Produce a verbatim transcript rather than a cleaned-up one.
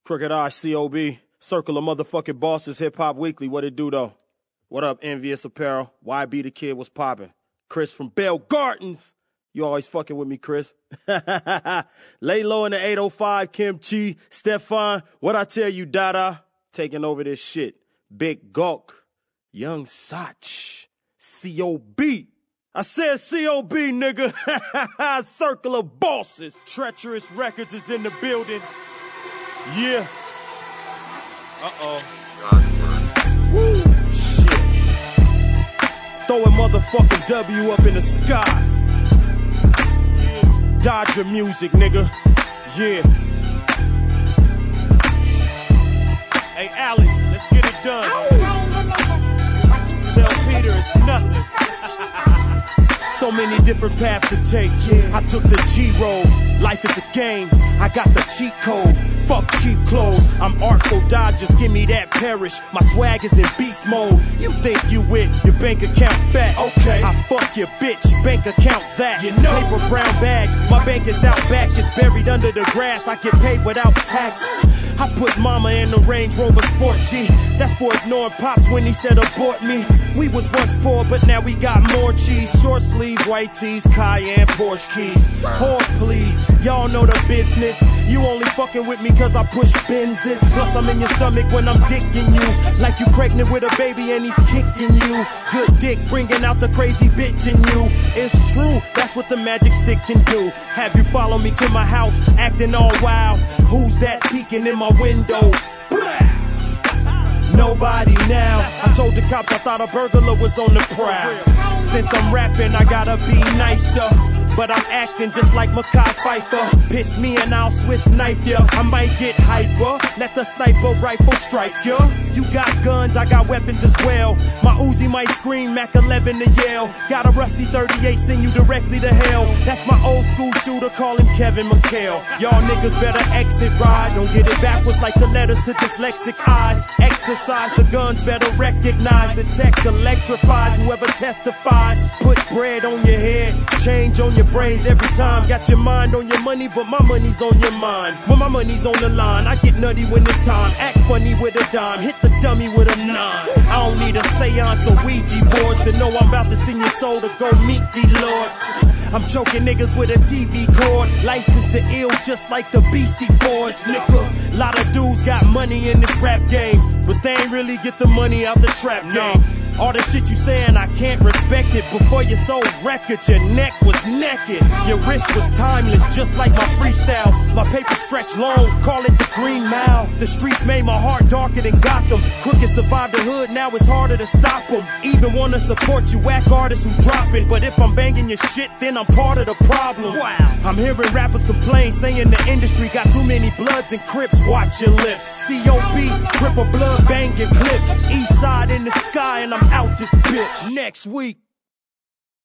Crooked Eye, C O B, Circle of Motherfucking Bosses, Hip Hop Weekly, what it do though? What up, Envious Apparel, Y B the Kid, what's poppin'? Chris from Bell Gardens, you always fucking with me, Chris. Lay low in the eight oh five, Kim Chi, Stefan, what I tell you, Dada, taking over this shit. Big Gawk, Young Sach, C O B. I said C O B, nigga. Circle of Bosses. Treacherous Records is in the building. Yeah. Uh-oh. Woo. Shit. Throwing motherfucking W up in the sky. Yeah. Dodger music, nigga. Yeah. Hey, Allie, let's get it done. Tell Peter it's nothing. So many different paths to take, yeah. I took the G-road, life is a game, I got the cheat code. Fuck cheap clothes, I'm artful Dodgers, give me that perish. My swag is in beast mode. You think you with your bank account fat? Okay, I fuck your bitch, bank account that. You know, paper brown bags, my bank is out back, it's buried under the grass. I get paid without tax. I put mama in the Range Rover Sport G. That's for ignoring pops when he said abort me. We was once poor, but now we got more cheese. Short sleeve, white tees, Cayenne, Porsche keys. Hold please, y'all know the business. You only fucking with me cause I push Benzes. Plus I'm in your stomach when I'm dicking you. Like you pregnant with a baby and he's kicking you. Good dick bringing out the crazy bitch in you. It's true, that's what the magic stick can do. Have you follow me to my house, acting all wild. Who's that peeking in my window? Nobody now. I told the cops I thought a burglar was on the prowl. Since I'm rapping, I gotta be nicer. But I'm acting just like Mekhi Phifer. Piss me and I'll Swiss knife ya. I might get hyper, let the sniper rifle strike ya. You got guns, I got weapons as well. My Uzi might scream Mac eleven to yell. Got a rusty thirty-eight, send you directly to hell. That's my old school shooter, call him Kevin McHale. Y'all niggas better exit ride. Don't get it backwards like the letters to dyslexic eyes. Exercise, the guns better recognize. The tech electrifies whoever testifies. Put bread on your head, change on your brains every time. Got your mind on your money, but my money's on your mind. When my money's on the line, I get nutty when it's time. Act funny with a dime, hit the dummy with a nine. I don't need a seance or Ouija boards to know I'm about to send your soul to go meet the Lord. I'm choking niggas with a T V cord, licensed to ill just like the Beastie Boys, nigga. Lot of dudes got money in this rap game, but they ain't really get the money out the trap game. All the shit you saying, I can't respect it. Before you sold records, your neck was naked. Your wrist was timeless, just like my freestyles. My paper stretched long, call it the Green Mile. The streets made my heart darker than Gotham. Crooked survived the hood, now it's harder to stop them. Even wanna support you whack artists who dropping. But if I'm banging your shit, then I'm part of the problem. Wow. I'm hearing rappers complain, saying the industry got too many Bloods and Crips. Watch your lips. C O B, Crip or Blood banging clips. East side in the sky and I'm out this bitch. Next week.